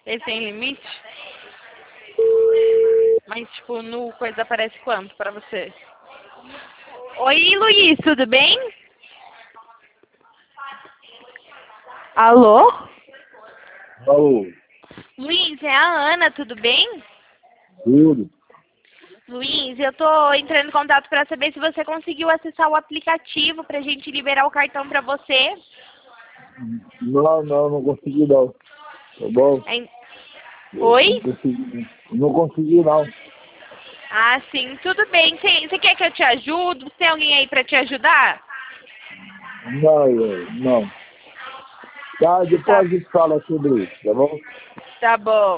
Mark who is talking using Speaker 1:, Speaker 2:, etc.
Speaker 1: Ele tem limite? Mas, tipo, no coisa aparece quanto pra você? Oi, Luiz, tudo bem? Alô?
Speaker 2: Alô,
Speaker 1: Luiz, é a Ana, tudo bem?
Speaker 2: tudo?
Speaker 1: Luiz, eu tô entrando em contato pra saber se você conseguiu acessar o aplicativo pra gente liberar o cartão pra você.
Speaker 2: Não consegui não. Tá bom?
Speaker 1: Hein? Oi?
Speaker 2: Não consegui não.
Speaker 1: Ah, sim, tudo bem. Você quer que eu te ajude? Tem alguém aí pra te ajudar?
Speaker 2: Não. Tá,
Speaker 1: Tá,
Speaker 2: depois a gente fala sobre isso, tá bom?
Speaker 1: tá bom.